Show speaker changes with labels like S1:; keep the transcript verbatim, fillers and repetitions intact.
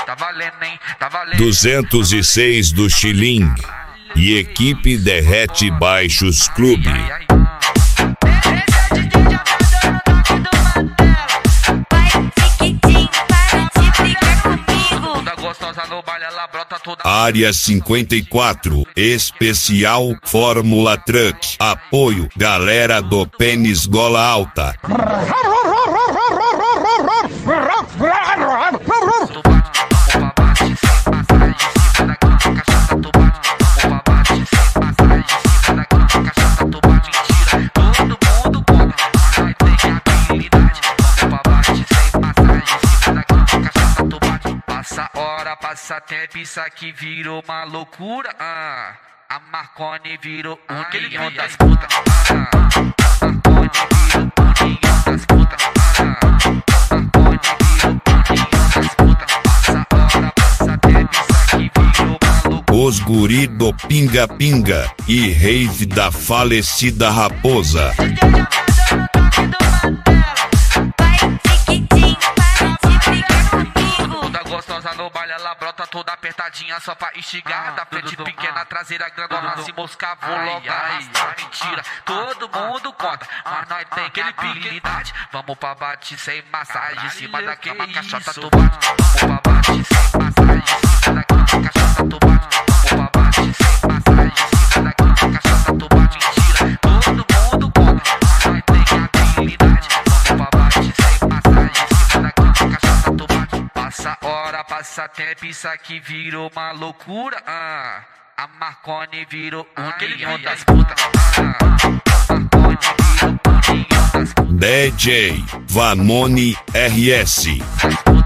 S1: Tá valendo, hein? Tá valendo.
S2: duzentos e seis do Xiling e equipe Derrete Baixos Clube. Área cinquenta e quatro, especial Fórmula Truck. Apoio, galera do Pênis Gola Alta.
S1: Passa hora, passa tempo, isso aqui virou uma loucura. Ah, a Marconi virou união das putas. Ah, Marconi virou união das putas. Ah, Marconi virou união das putas. Passa hora, passa tempo, isso aqui virou uma loucura.
S2: Os guri do Pinga Pinga e rave da falecida Raposa.
S1: No baile ela brota toda apertadinha só pra instigar. Ah, da frente tudo, pequena, ah, traseira grandona, tudo, se moscar, vou ai, logo arrastar. Mentira, ah, todo ah, mundo ah, conta, ah, mas nós ah, tem aquele ah, habilidade. Vamos pra bate sem massagem, em cima da cama, caixota tu bate. Vamos pra bate sem massagem, em cima da cama, caixota tu bate. Vamos pra bate sem massagem, em cima da cama, caixota tu bate. Mentira, todo mundo conta, mas nós tem habilidade. Vamos pra bate sem massagem, em cima da cama, caixota tu bate. Passa hora, passa tempo, isso aqui virou uma loucura. Ah, a Marconi virou união das putas. Ah, Marconi virou união das putas.
S2: D J Vanoni R S.